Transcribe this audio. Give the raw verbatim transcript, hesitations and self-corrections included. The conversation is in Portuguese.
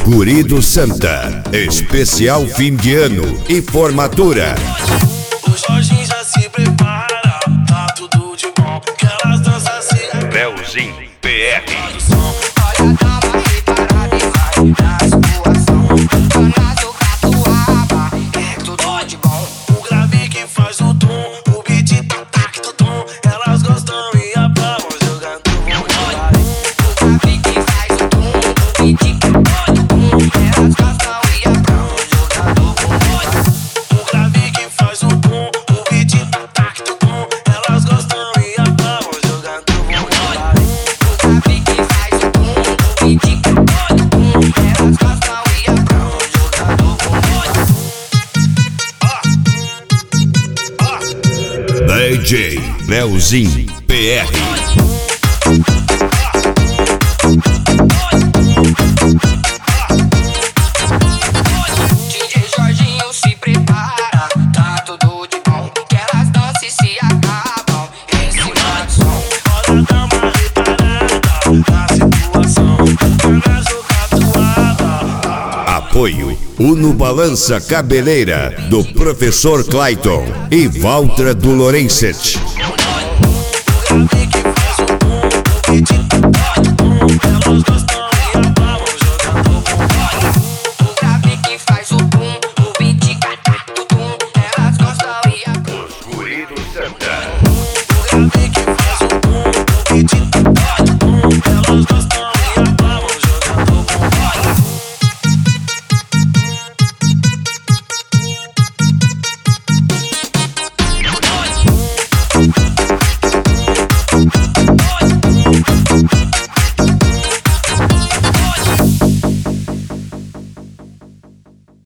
Guri do Santa, especial fim de ano e formatura. O Jorginho já se prepara, tá tudo de bom, que elas dançam assim. Leozinho P R. Olha, dá uma reparada e vai na situação. Anaso, catuaba, é tudo de bom. O grave que faz o tom, o beat tá tac do tom. Elas gostam e aplaudem jogando vôlei. O grave que faz o tom, o beat que pode o tom. Elas gostam e aplaudem jogando vôlei. O grave que faz o tom, o beat tá tac do tom. Elas gostam e aplaudem jogando vôlei. O grave que faz o tom, o beat que pode o tom. Elas gostam e aplaudem jogando vôlei. D J Leozinho P R. D J Jorginho se prepara, tá tudo de bom, que elas dançam e se acabam em cima do som. Olha, dá uma reparada na situação. Anaso, catuaba. Apoio Uno Balança Cabeleira do Professor Clayton e Valtra do Lorenset.